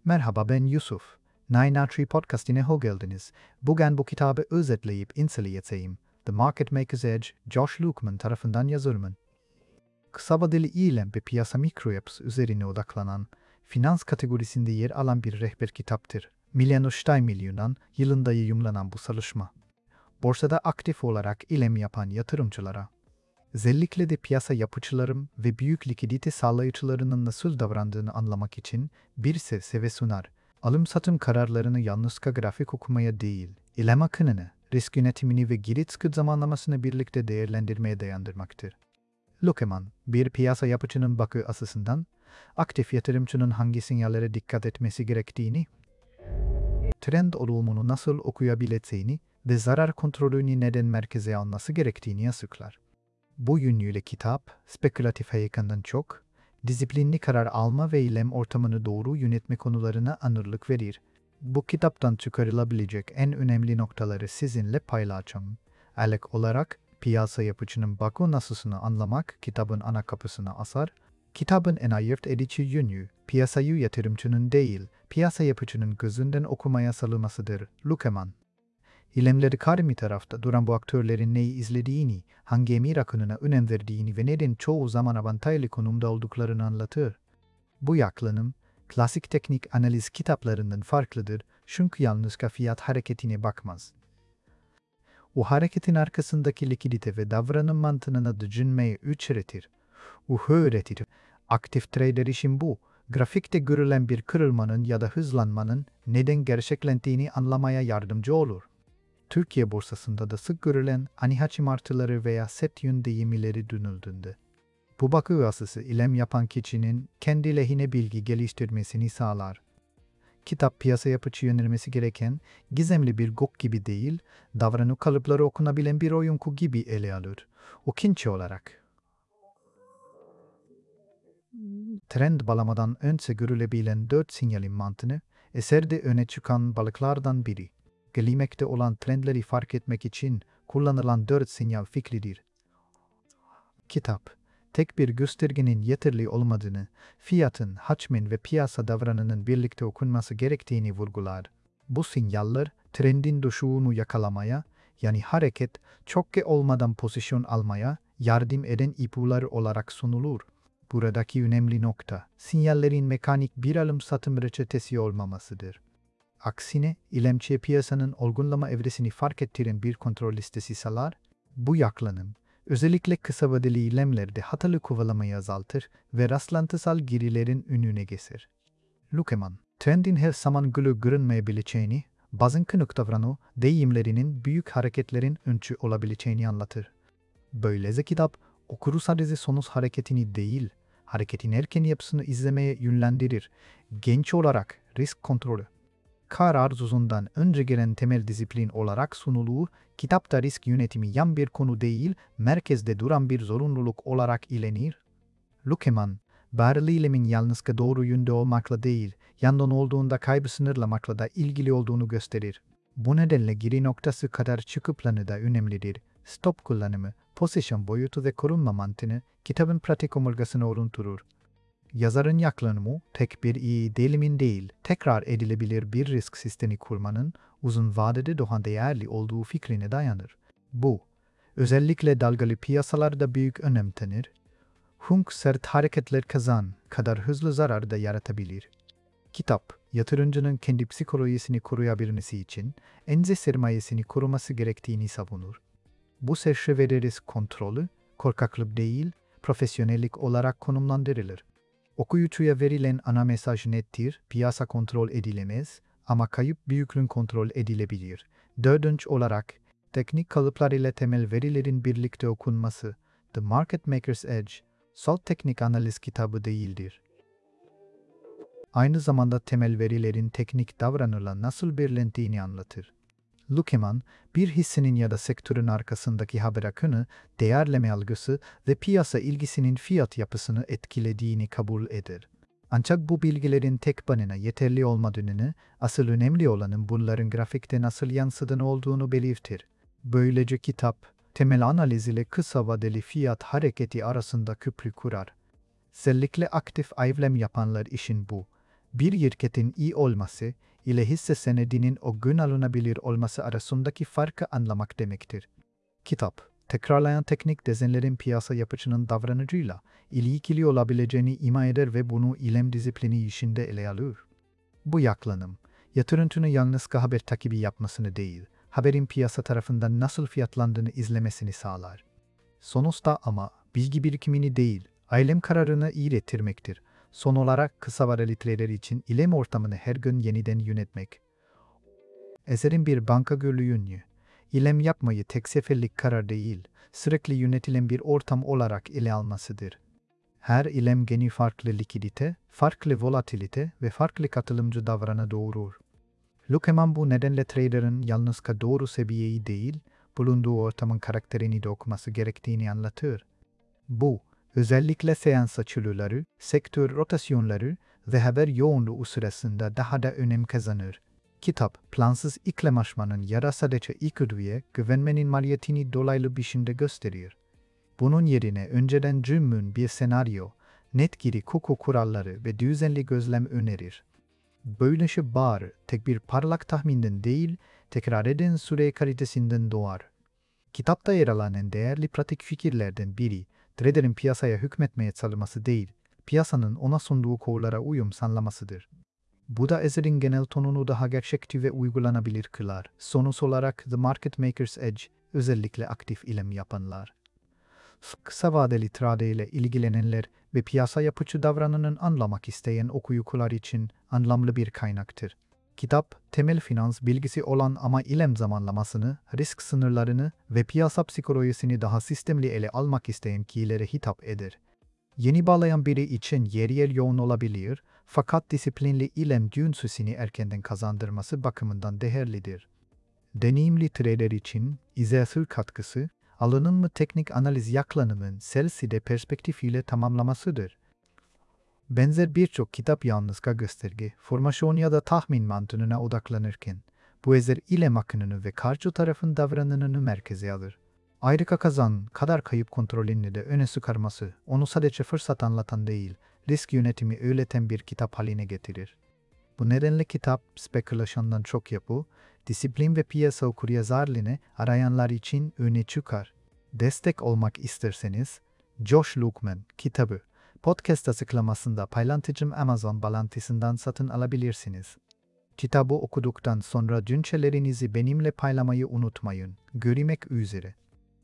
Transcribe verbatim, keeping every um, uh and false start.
Merhaba, ben Yusuf. Nine Tree Podcast'ine hoş geldiniz. Bugün bu kitabı özetleyip inceleyeceğim. The Market Maker's Edge, Josh Lukeman tarafından yazılmış. Kısa vadeli eylem ve piyasa mikroyaps üzerine odaklanan, finans kategorisinde yer alan bir rehber kitaptır. Milano Steinmillion yılında yayımlanan bu çalışma, borsada aktif olarak eylem yapan yatırımcılara, özellikle de piyasa yapıcılarım ve büyük likidite sağlayıcılarının nasıl davrandığını anlamak için bir seviye sunar. Alım-satım kararlarını yalnızca grafik okumaya değil, eylem akınını, risk yönetimini ve geri çıkış zamanlamasını birlikte değerlendirmeye dayandırmaktır. Lukeman, bir piyasa yapıcının bakı açısından, aktif yatırımcının hangi sinyallere dikkat etmesi gerektiğini, trend olumunu nasıl okuyabileceğini ve zarar kontrolünü neden merkeze alması gerektiğini açıklar. Bu yönüyle kitap, spekülatif heyekandan çok, disiplinli karar alma ve eylem ortamını doğru yönetme konularına ağırlık verir. Bu kitaptan çıkarılabilecek en önemli noktaları sizinle paylaşacağım. İlk olarak, piyasa yapıcının bakış açısını anlamak kitabın ana kapısını asar. Kitabın en ayırt edici yönü, piyasayı yatırımcının değil, piyasa yapıcının gözünden okumaya salınmasıdır. Lukeman, eylemleri karşı tarafta duran bu aktörlerin neyi izlediğini, hangi emir akınına önem verdiğini ve neden çoğu zaman avantajlı konumda olduklarını anlatır. Bu yaklanım, klasik teknik analiz kitaplarından farklıdır çünkü yalnızca fiyat hareketine bakmaz. O hareketin arkasındaki likidite ve davranım mantığını düşünmeyi öğretir. O öğretir. Aktif trader için bu, grafikte görülen bir kırılmanın ya da hızlanmanın neden gerçekleştiğini anlamaya yardımcı olur. Türkiye borsasında da sık görülen ani hacim artıları veya set yön değişimleri dönüldüğünde, bu bakış açısı eylem yapan kişinin kendi lehine bilgi geliştirmesini sağlar. Kitap piyasa yapıcı yönelmesi gereken gizemli bir gok gibi değil, davranış kalıpları okunabilen bir oyunku gibi ele alır. O kinçi olarak, trend balamadan önce görülebilen dört sinyalin mantığını, eserde öne çıkan balıklardan biri. Gelimekte olan trendleri fark etmek için kullanılan dört sinyal fikridir. Kitap, tek bir göstergenin yeterli olmadığını, fiyatın, hacmin ve piyasa davranının birlikte okunması gerektiğini vurgular. Bu sinyaller, trendin düşüşünü yakalamaya, yani hareket, çokke olmadan pozisyon almaya yardım eden ipuçlar olarak sunulur. Buradaki önemli nokta, sinyallerin mekanik bir alım-satım reçetesi olmamasıdır. Aksine, eylemci piyasanın olgunlama evresini fark ettiren bir kontrol listesi sağlar. Bu yaklanım, özellikle kısa vadeli eylemlerde hatalı kovalamayı azaltır ve rastlantısal gerilerin önüne geçer. Lukeman, trendin her zaman gülü görünmeyebileceğini, bazen kınık davranış değişimlerinin büyük hareketlerin öncü olabileceğini anlatır. Böylece kitap, okuru sadece sonuç hareketini değil, hareketin erken yapısını izlemeye yönlendirir. Genç olarak risk kontrolü, kar arzundan önce gelen temel disiplin olarak sunulur, kitapta risk yönetimi yan bir konu değil, merkezde duran bir zorunluluk olarak ilenir. Lukeman, başarılı eylemin yalnızca doğru yönde olmakla değil, yandan olduğunda kaybı sınırlamakla da ilgili olduğunu gösterir. Bu nedenle giri noktası kadar çıkı planı da önemlidir. Stop kullanımı, pozisyon boyutu ve korunma mantığını kitabın pratik omurgasını orunturur. Yazarın yaklanımı tek bir iyi değilimin değil, tekrar edilebilir bir risk sistemi kurmanın uzun vadede daha değerli olduğu fikrine dayanır. Bu, özellikle dalgalı piyasalarda büyük önem tanır. Hunk sert hareketler kazan kadar hızlı zarar da yaratabilir. Kitap, yatırımcının kendi psikolojisini koruyabilmesi için enze sermayesini koruması gerektiğini savunur. Bu çerçevede risk kontrolü, korkaklık değil, profesyonellik olarak konumlandırılır. Okuyucuya verilen ana mesaj nettir, piyasa kontrol edilemez ama kayıp büyüklüğün kontrol edilebilir. Dördüncü olarak, teknik kalıplar ile temel verilerin birlikte okunması, The Market Maker's Edge, salt teknik analiz kitabı değildir. Aynı zamanda temel verilerin teknik davranışla nasıl birleştiğini anlatır. Lukeman, bir hissenin ya da sektörün arkasındaki haber akını, değerleme algısı ve piyasa ilgisinin fiyat yapısını etkilediğini kabul eder. Ancak bu bilgilerin tek başına yeterli olmadığını, asıl önemli olanın bunların grafikte nasıl yansıdığını olduğunu belirtir. Böylece kitap, temel analiz ile kısa vadeli fiyat hareketi arasında köprü kurar. Özellikle aktif eylem yapanlar için bu, Bir şirketin iyi olması ile hisse senedinin o gün alınabilir olması arasındaki farkı anlamak demektir. Kitap, tekrarlayan teknik dezenlerin piyasa yapıcının davranıcıyla ilişkili olabileceğini ima eder ve bunu ilem disiplini işinde ele alır. Bu yaklanım, yatırımcının yalnız haber takibi yapmasını değil, haberin piyasa tarafından nasıl fiyatlandığını izlemesini sağlar. Sonuçta ama bilgi birikimini değil, eylem kararını iyileştirmektir. Son olarak kısa vadeli trader için ilem ortamını her gün yeniden yönetmek. Eserin bir banka görülüğünü, ilem yapmayı tek seferlik karar değil, sürekli yönetilen bir ortam olarak ele almasıdır. Her ilem geni farklı likidite, farklı volatilite ve farklı katılımcı davranı doğurur. Lukeman bu nedenle trader'ın yalnızca doğru seviyeyi değil, bulunduğu ortamın karakterini de okuması gerektiğini anlatır. Bu, özellikle seans açılıları, sektör rotasyonları ve haber yoğunluğu sırasında daha da önem kazanır. Kitap, plansız iklem aşmanın ya da sadece içgüdüye güvenmenin maliyetini dolaylı biçimde gösterir. Bunun yerine önceden cümlün bir senaryo, net giri hukuk kuralları ve düzenli gözlem önerir. Böylece bar, tek bir parlak tahminden değil, tekrar eden süre kalitesinden doğar. Kitapta yer alan en değerli pratik fikirlerden biri, trader'in piyasaya hükmetmeye çalışması değil, piyasanın ona sunduğu kurallara uyum sağlamasıdır. Bu da eserin genel tonunu daha gerçekçi ve uygulanabilir kılar. Sonuç olarak The Market Maker's Edge, özellikle aktif ilem yapanlar, kısa vadeli trade ile ilgilenenler ve piyasa yapıcı davranışını anlamak isteyen okuyucular için anlamlı bir kaynaktır. Kitap, temel finans bilgisi olan ama ilem zamanlamasını, risk sınırlarını ve piyasa psikolojisini daha sistemli ele almak isteyen kişilere hitap eder. Yeni bağlayan biri için yer yer yoğun olabilir, fakat disiplinli ilem dünyasını erkenden kazandırması bakımından değerlidir. Deneyimli trader için izahsız katkısı, alınımlı teknik analiz yaklanımın selside perspektifiyle tamamlamasıdır. Benzer birçok kitap yalnızca gösterge, formasyon ya da tahmin mantığına odaklanırken, bu eser ilem akınını ve karşı tarafın davranışını merkeze alır. Ayrıca kazan kadar kayıp kontrolünü de öne çıkarması, onu sadece fırsat anlatan değil, risk yönetimi öğreten bir kitap haline getirir. Bu nedenle kitap, spekülasyondan çok yapı, disiplin ve piyasa okuryazarlığını arayanlar için öne çıkar. Destek olmak isterseniz, Josh Lukeman kitabı, podcast açıklamasında paylaşacağım Amazon bağlantısından satın alabilirsiniz. Kitabı okuduktan sonra düşüncelerinizi benimle paylaşmayı unutmayın. Görüşmek üzere.